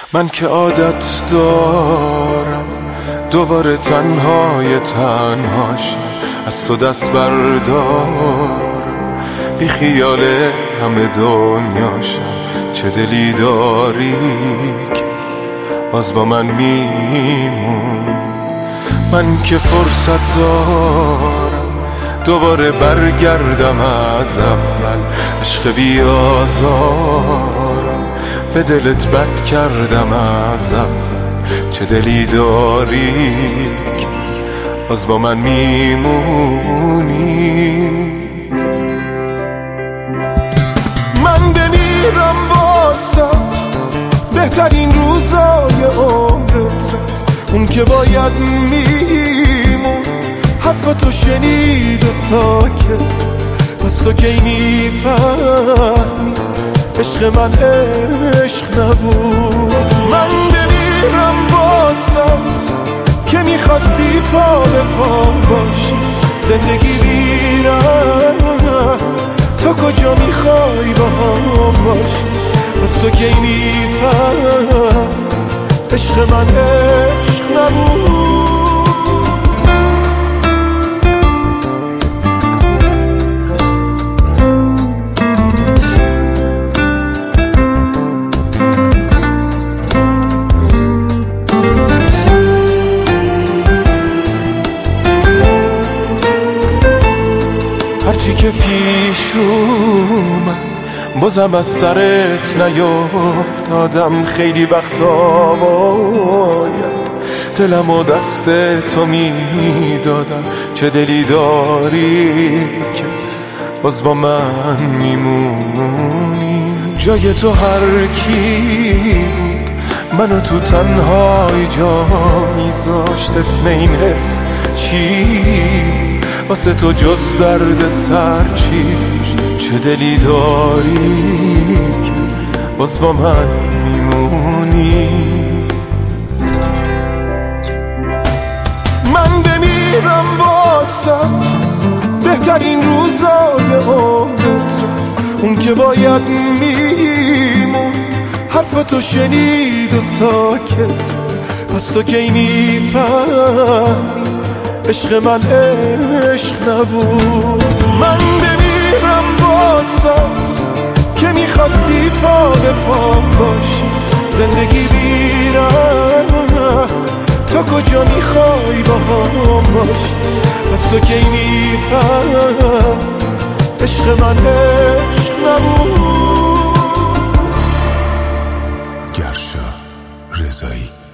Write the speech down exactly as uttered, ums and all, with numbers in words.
من که عادت دارم دوباره تنهای تنهاشم، از تو دست بردارم، بی خیال همه دنیاشم. چه دلی داری که باز با من میمون. من که فرصت دارم دوباره برگردم از اول، عشق بیازارم به دلت بد کردم از اول. چه دلی داری که باز با من میمونی. من بمیرم واسه بهترین روزای عمرت رفت، اون که باید میمون حرفتو شنید و ساکت. پس تو کی میفهمی عشق من عشق نبود. من بمیرم واسط که میخواستی پا به پام باشی، زندگی بیرم تو کجا میخوای با هم باشی. پس تو کی میفهم عشق من عشق نبود. هرچی که پیش اومد بازم از سرت نیافتادم. خیلی وقتا باید دلم و دست تو میدادم. چه دلی داری که باز با من میمونی. جای تو هر کی بود منو تو تنهای جا میذاشت. اسم این حس چی واسه تو جز درد سر چی؟ چه دلی داری که باز با من میمونی. من بمیرم واسط بهترین روزای عمرت رفت، اون که باید میمون حرفتو شنید و ساکت. پس تو کی میفهمی عشق من عشق نبود. من بمیرم واسط که میخواستی پا به پام باشی، زندگی بیرم تو کجا میخوای با هم باشی. پس تو کی میفهم عشق من عشق نبود. گرشا رضایی.